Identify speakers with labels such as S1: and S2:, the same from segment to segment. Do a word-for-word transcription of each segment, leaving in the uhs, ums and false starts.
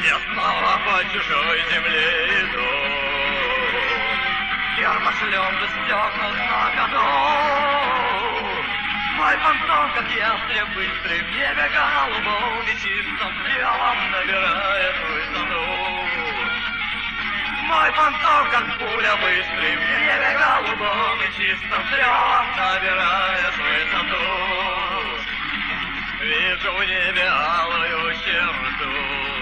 S1: Я снова по чужой земле иду. Термошлем застегнут на году. Мой фантом, как ястреб быстрый, в небе голубом и чистом белом набирает высоту. Мой фантом, как пуля быстрый, в небе голубом и чистом белом набирает высоту. Вижу в небе алую черту.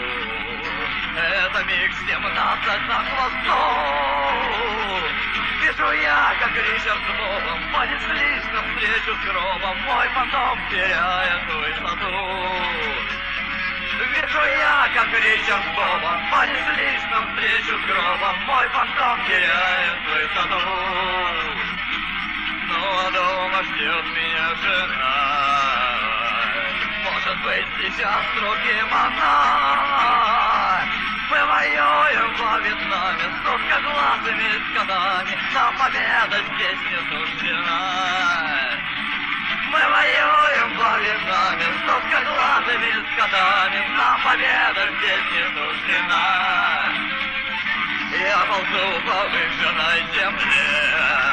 S1: Это миг семнадцать на хвосту. Вижу я, как Ричард с Бобом понеслись навстречу с гробом. Мой фантом теряет высоту. Вижу я, как Ричард с Бобом понеслись навстречу с гробом. Мой фантом теряет высоту. Ну а дома ждет меня жена. Может быть, сейчас другим она. Мы воюем во Вьетнаме с узкоглазыми скотами. Нам победа здесь не суждена. Мы воюем во Вьетнаме с узкоглазыми скотами. Нам победа здесь не суждена. Я ползу по выжженной земле.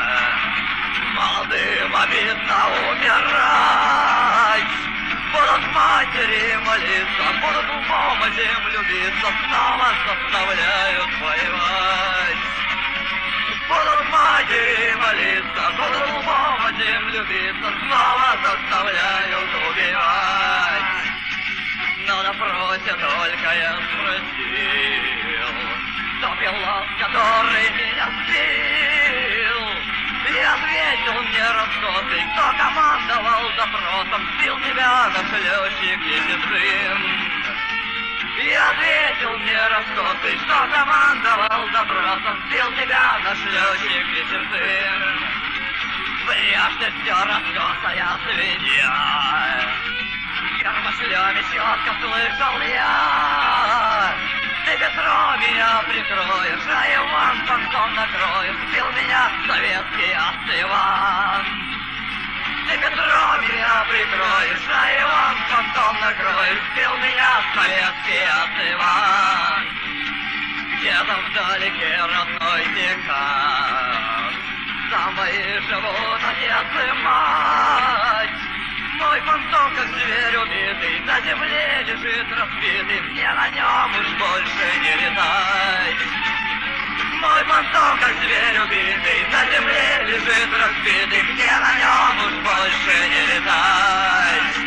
S1: Молодым обидно умирать. Будут матери молиться, будут умом этим любиться, снова заставляют воевать. Будут матери молиться, будут умом этим любиться, снова заставляют убивать. Но на допросе только я спросил, кто пилот, который меня сбил. И ответил мне раскосый, кто командовал допросом, сбил тебя на шлёщик Есенжин. И ответил мне раскосый, что командовал допросом, сбил тебя на шлёщик Есенжин. Врежь все раскосая свинья. В термошлёме чётко слышал я. Ты Петро меня прикроешь, а Иван фантом накроешь. Сбил меня советский ас-Иван. Ты Петро меня прикроешь, а Иван фантом накроешь. Сбил меня советский ас-Иван. Где-то вдалеке родной Техас. Там мои живут отец и мать. Мой фантом, как зверь убитый, на земле лежит разбитый. Мне на нем уж больше не летать. Мой фантом, как зверь убитый, на земле лежит разбитый. Мне на нем уж больше не летать.